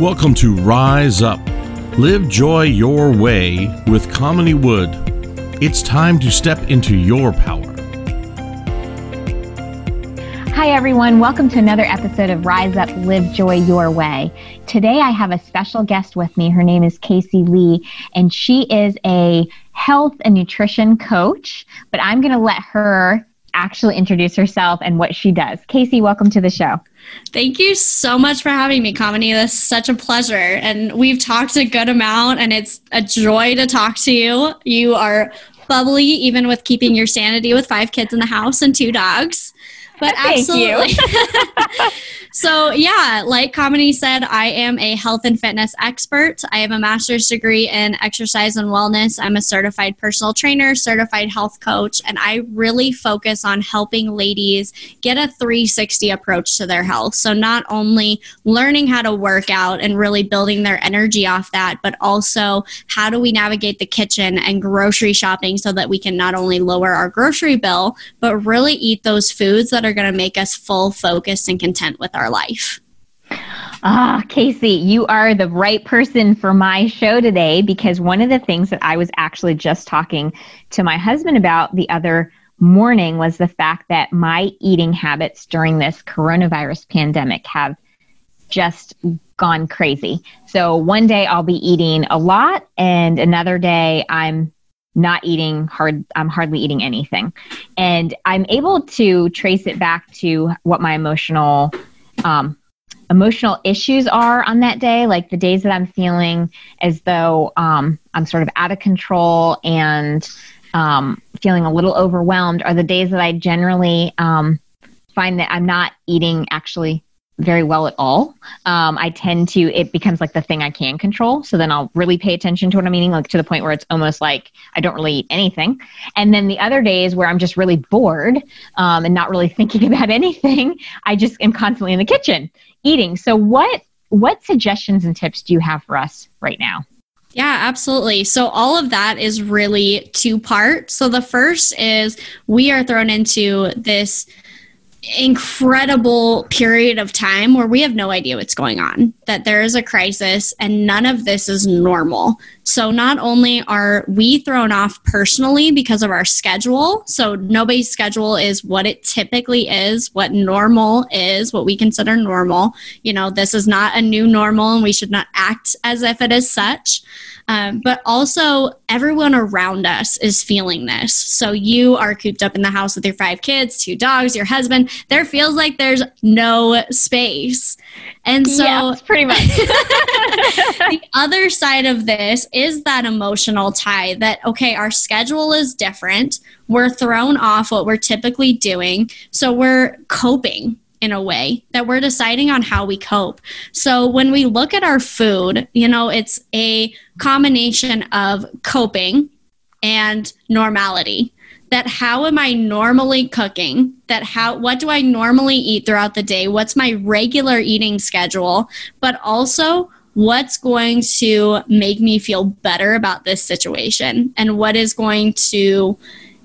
Welcome to Rise Up. Live joy your way with Kamini Wood. It's time to step into your power. Hi, everyone. Welcome to another episode of Rise Up, Live Joy Your Way. Today, I have a special guest with me. Her name is Casey Lee, and she is a health and nutrition coach, but I'm going to let her actually introduce herself and what she does. Casey, welcome to the show. Thank you so much for having me, Kamini. This is such a pleasure. And we've talked a good amount, and it's a joy to talk to you. You are bubbly, even with keeping your sanity with 5 kids in the house and 2 dogs. But absolutely. So yeah, like Kamini said, I am a health and fitness expert. I have a master's degree in exercise and wellness. I'm a certified personal trainer, certified health coach, and I really focus on helping ladies get a 360 approach to their health. So not only learning how to work out and really building their energy off that, but also how do we navigate the kitchen and grocery shopping so that we can not only lower our grocery bill, but really eat those foods that are going to make us full, focused, and content with our life. Casey, you are the right person for my show today, because one of the things that I was actually just talking to my husband about the other morning was the fact that my eating habits during this coronavirus pandemic have just gone crazy. So one day I'll be eating a lot, and another day I'm hardly eating anything. And I'm able to trace it back to what my emotional issues are on that day. Like the days that I'm feeling as though I'm sort of out of control and feeling a little overwhelmed are the days that I generally find that I'm not eating actually very well at all. It becomes like the thing I can control. So then I'll really pay attention to what I'm eating, like to the point where it's almost like I don't really eat anything. And then the other days where I'm just really bored and not really thinking about anything, I just am constantly in the kitchen eating. So what suggestions and tips do you have for us right now? Yeah, absolutely. So all of that is really 2 parts. So the first is we are thrown into this incredible period of time where we have no idea what's going on, that there is a crisis and none of this is normal. So not only are we thrown off personally because of our schedule, so nobody's schedule is what it typically is, what normal is, what we consider normal. This is not a new normal and we should not act as if it is such. But also everyone around us is feeling this. So you are cooped up in the house with your 5 kids, 2 dogs, your husband. There feels like there's no space. And so yeah, pretty much. The other side of this is that emotional tie that, okay, our schedule is different. We're thrown off what we're typically doing. So we're coping in a way that we're deciding on how we cope. So when we look at our food, it's a combination of coping and normality. That how am I normally cooking? What do I normally eat throughout the day? What's my regular eating schedule? But also, what's going to make me feel better about this situation? And what is going to,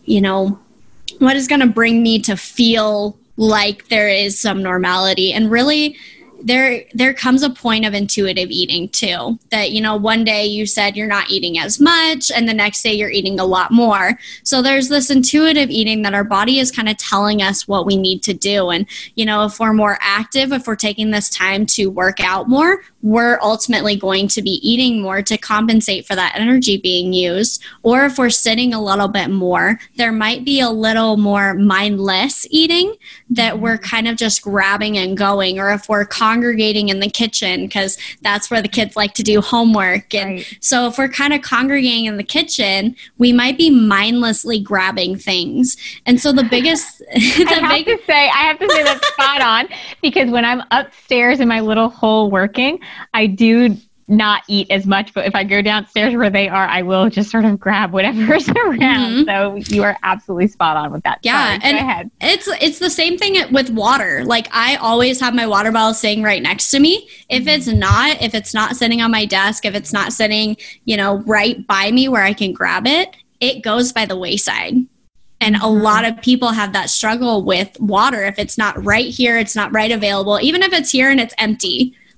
bring me to feel like there is some normality? And really, there comes a point of intuitive eating too, that, one day you said you're not eating as much and the next day you're eating a lot more. So there's this intuitive eating that our body is kind of telling us what we need to do. And, if we're more active, if we're taking this time to work out more, we're ultimately going to be eating more to compensate for that energy being used. Or if we're sitting a little bit more, there might be a little more mindless eating that we're kind of just grabbing and going. Or if we're congregating in the kitchen, because that's where the kids like to do homework. And right. So if we're kind of congregating in the kitchen, we might be mindlessly grabbing things. And so the biggest... I have to say that's spot on, because when I'm upstairs in my little hole working, I do not eat as much, but if I go downstairs where they are, I will just sort of grab whatever's around. So you are absolutely spot on with that. Yeah. Sorry, go ahead. It's the same thing with water. Like I always have my water bottle sitting right next to me. If it's not sitting on my desk, if it's not sitting, right by me where I can grab it, it goes by the wayside. And a lot of people have that struggle with water. If it's not right here, it's not right available. Even if it's here and it's empty,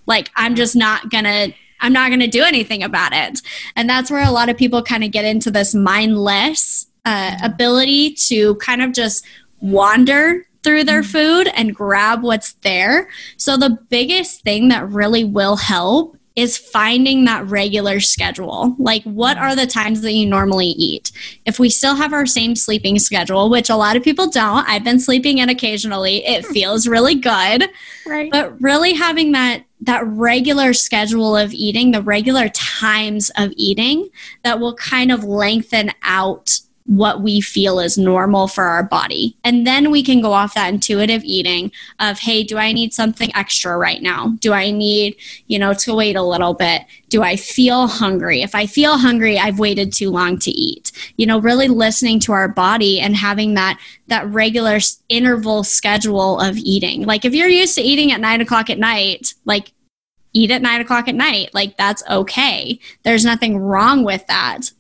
Like, I'm not going to do anything about it. And that's where a lot of people kind of get into this mindless ability to kind of just wander through their food and grab what's there. So the biggest thing that really will help is finding that regular schedule. Like, what are the times that you normally eat? If we still have our same sleeping schedule, which a lot of people don't, I've been sleeping in occasionally, it feels really good. Right. But really having that regular schedule of eating, the regular times of eating, that will kind of lengthen out what we feel is normal for our body. And then we can go off that intuitive eating of, hey, do I need something extra right now? Do I need, to wait a little bit? Do I feel hungry? If I feel hungry, I've waited too long to eat. Really listening to our body and having that regular interval schedule of eating. Like, if you're used to eating at 9:00 at night, like, eat at 9:00 at night. Like, that's okay. There's nothing wrong with that.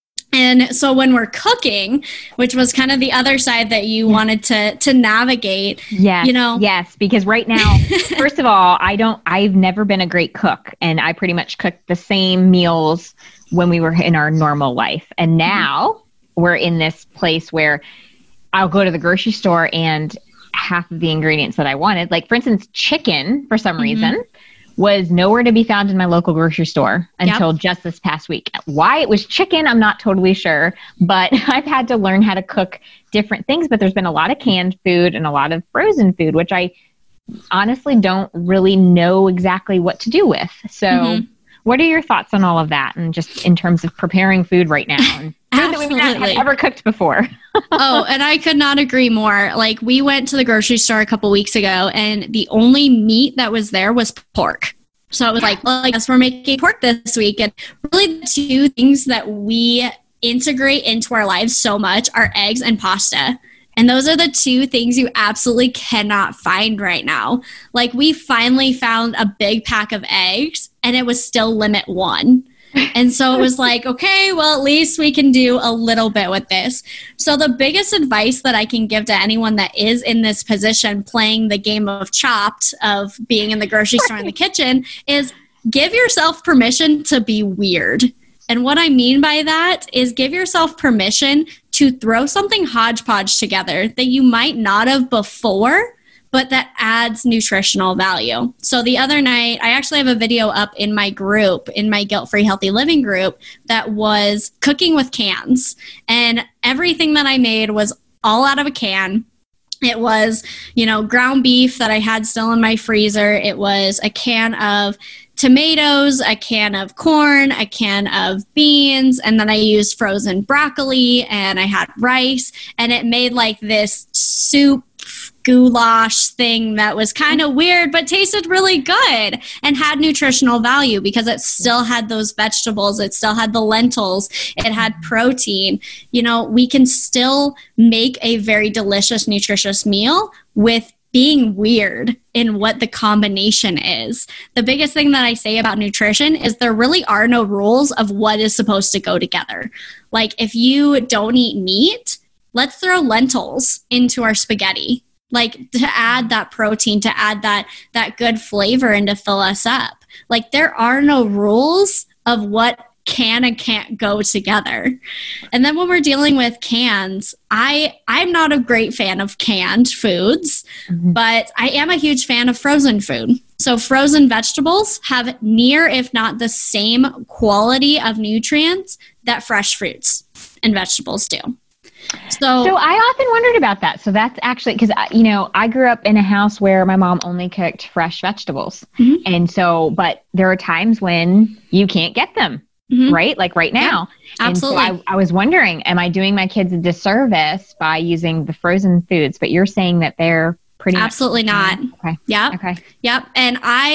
And so when we're cooking, which was kind of the other side that you wanted to navigate, Yes, because right now, first of all, I've never been a great cook, and I pretty much cooked the same meals when we were in our normal life. And now we're in this place where I'll go to the grocery store and half of the ingredients that I wanted, like, for instance, chicken, for some reason, was nowhere to be found in my local grocery store until just this past week. Why it was chicken, I'm not totally sure, but I've had to learn how to cook different things. But there's been a lot of canned food and a lot of frozen food, which I honestly don't really know exactly what to do with. So what are your thoughts on all of that, and just in terms of preparing food right now? And food that we haven't ever cooked before. Oh, and I could not agree more. Like, we went to the grocery store a couple weeks ago, and the only meat that was there was pork. So it was like, well, I guess we're making pork this week. And really, the two things that we integrate into our lives so much are eggs and pasta. And those are the two things you absolutely cannot find right now. Like, we finally found a big pack of eggs, and it was still limit 1. And so it was like, okay, well, at least we can do a little bit with this. So the biggest advice that I can give to anyone that is in this position, playing the game of Chopped, of being in the grocery store in the kitchen, is give yourself permission to be weird. And what I mean by that is give yourself permission to throw something hodgepodge together that you might not have before, but that adds nutritional value. So the other night, I actually have a video up in my group, in my Guilt-Free Healthy Living group, that was cooking with cans. And everything that I made was all out of a can. It was, ground beef that I had still in my freezer. It was a can of tomatoes, a can of corn, a can of beans, and then I used frozen broccoli, and I had rice, and it made like this soup goulash thing that was kind of weird, but tasted really good and had nutritional value because it still had those vegetables. It still had the lentils. It had protein. We can still make a very delicious, nutritious meal with being weird in what the combination is. The biggest thing that I say about nutrition is there really are no rules of what is supposed to go together. Like, if you don't eat meat, let's throw lentils into our spaghetti. Like, to add that protein, to add that good flavor and to fill us up. Like, there are no rules of what can and can't go together. And then when we're dealing with cans, I'm not a great fan of canned foods, but I am a huge fan of frozen food. So frozen vegetables have near, if not the same quality of nutrients that fresh fruits and vegetables do. So I often wondered about that. So that's actually because, I grew up in a house where my mom only cooked fresh vegetables. And so, but there are times when you can't get them, right? Like right now. Yeah, absolutely. And so I was wondering, am I doing my kids a disservice by using the frozen foods? But you're saying that they're pretty absolutely much not. Okay. Yep. Okay. Yep. And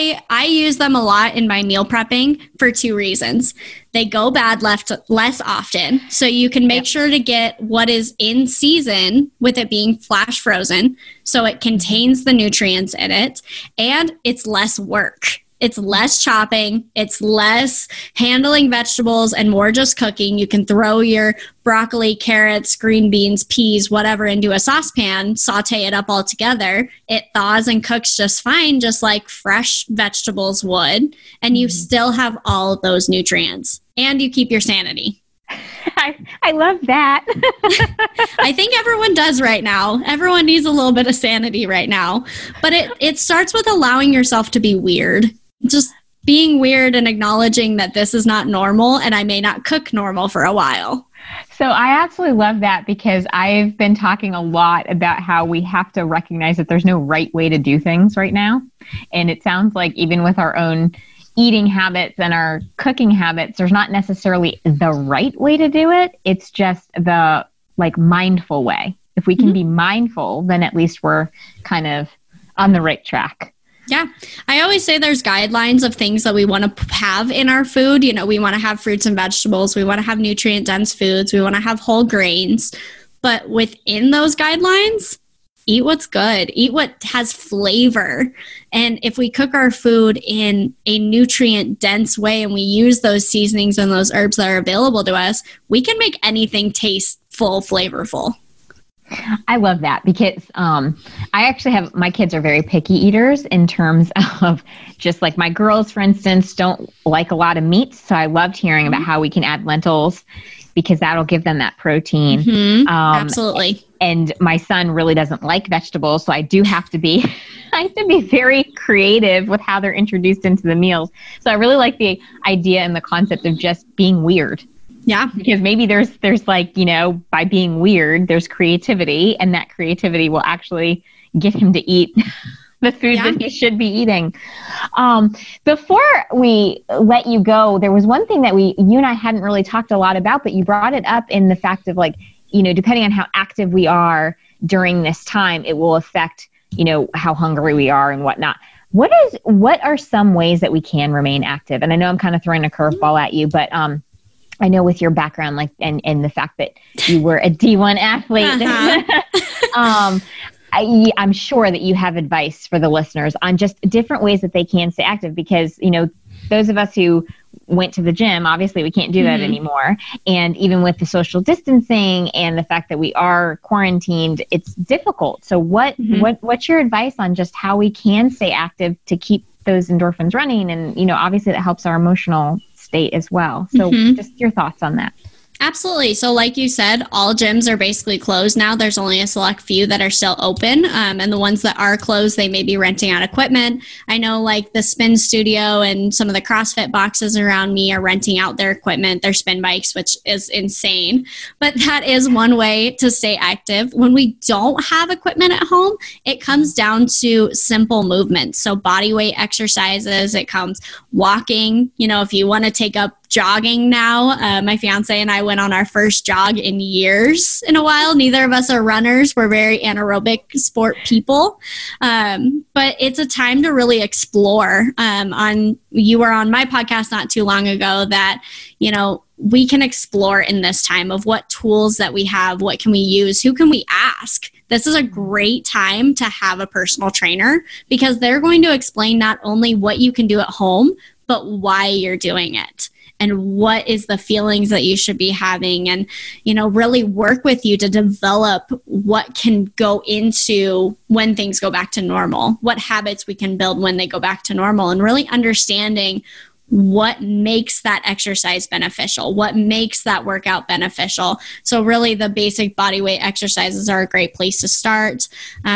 I use them a lot in my meal prepping for two reasons. They go bad less often. So you can make sure to get what is in season with it being flash frozen. So it contains the nutrients in it, and it's less work. It's less chopping, it's less handling vegetables and more just cooking. You can throw your broccoli, carrots, green beans, peas, whatever into a saucepan, saute it up all together. It thaws and cooks just fine, just like fresh vegetables would. And you still have all of those nutrients and you keep your sanity. I love that. I think everyone does right now. Everyone needs a little bit of sanity right now. But it starts with allowing yourself to be weird. Just being weird and acknowledging that this is not normal and I may not cook normal for a while. So I absolutely love that because I've been talking a lot about how we have to recognize that there's no right way to do things right now. And it sounds like even with our own eating habits and our cooking habits, there's not necessarily the right way to do it. It's just the mindful way. If we can be mindful, then at least we're kind of on the right track. Yeah. I always say there's guidelines of things that we want to have in our food. You know, we want to have fruits and vegetables. We want to have nutrient dense foods. We want to have whole grains. But within those guidelines, eat what's good. Eat what has flavor. And if we cook our food in a nutrient dense way and we use those seasonings and those herbs that are available to us, we can make anything taste full, flavorful. I love that because I actually have, my kids are very picky eaters in terms of just like my girls, for instance, don't like a lot of meat. So I loved hearing about how we can add lentils because that'll give them that protein. Absolutely. And my son really doesn't like vegetables. So I do have to be, I have to be very creative with how they're introduced into the meals. So I really like the idea and the concept of just being weird. Yeah. Because maybe there's like, you know, by being weird, there's creativity, and that creativity will actually get him to eat the food that he should be eating. Before we let you go, there was one thing that you and I hadn't really talked a lot about, but you brought it up in the fact of like, you know, depending on how active we are during this time, it will affect, you know, how hungry we are and whatnot. What are some ways that we can remain active? And I know I'm kind of throwing a curveball at you, but I know with your background, like, and the fact that you were a D1 athlete, I'm sure that you have advice for the listeners on just different ways that they can stay active because, you know, those of us who went to the gym, obviously we can't do that anymore. And even with the social distancing and the fact that we are quarantined, it's difficult. So what's your advice on just how we can stay active to keep those endorphins running? And, you know, obviously that helps our emotional state as well. So just your thoughts on that. Absolutely. So like you said, all gyms are basically closed now. There's only a select few that are still open. And the ones that are closed, they may be renting out equipment. I know like the spin studio and some of the CrossFit boxes around me are renting out their equipment, their spin bikes, which is insane. But that is one way to stay active. When we don't have equipment at home, it comes down to simple movements. So body weight exercises, it comes walking. You know, if you want to take up jogging now, my fiance and I went on our first jog in years in a while. Neither of us are runners. We're very anaerobic sport people. But it's a time to really explore. You were on my podcast not too long ago that, you know, we can explore in this time of what tools that we have, what can we use, who can we ask? This is a great time to have a personal trainer because they're going to explain not only what you can do at home, but why you're doing it. And what is the feelings that you should be having, and, you know, really work with you to develop what can go into when things go back to normal, what habits we can build when they go back to normal, and really understanding what makes that exercise beneficial, what makes that workout beneficial. So really the basic body weight exercises are a great place to start.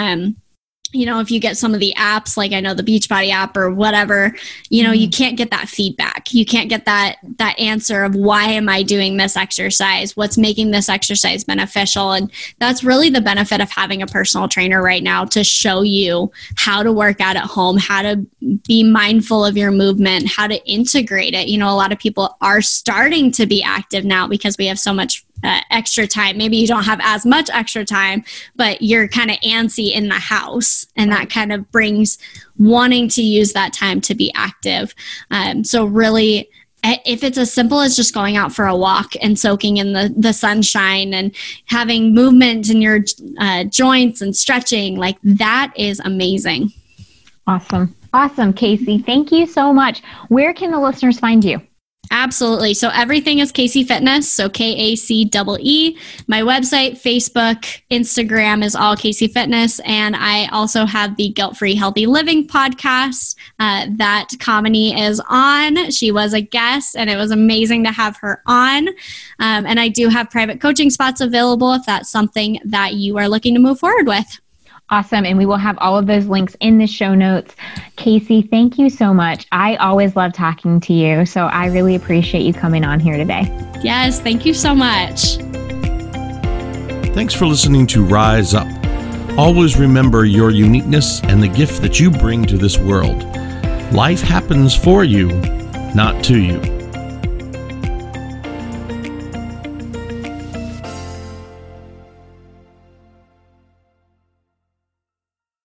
You know, if you get some of the apps, like I know the Beachbody app or whatever, you know, you can't get that feedback. You can't get that answer of why am I doing this exercise? What's making this exercise beneficial? And that's really the benefit of having a personal trainer right now, to show you how to work out at home, how to be mindful of your movement, how to integrate it. You know, a lot of people are starting to be active now because we have so much extra time. Maybe you don't have as much extra time, but you're kind of antsy in the house, and that kind of brings wanting to use that time to be active. So really, if it's as simple as just going out for a walk and soaking in the sunshine and having movement in your joints and stretching, like that is amazing. Awesome. Awesome, Casey. Thank you so much. Where can the listeners find you? Absolutely. So everything is Casey Fitness. So KACEE. My website, Facebook, Instagram is all Casey Fitness. And I also have the Guilt-Free Healthy Living podcast that Kamini is on. She was a guest and it was amazing to have her on. And I do have private coaching spots available if that's something that you are looking to move forward with. Awesome. And we will have all of those links in the show notes. Casey, thank you so much. I always love talking to you. So I really appreciate you coming on here today. Yes, thank you so much. Thanks for listening to Rise Up. Always remember your uniqueness and the gift that you bring to this world. Life happens for you, not to you.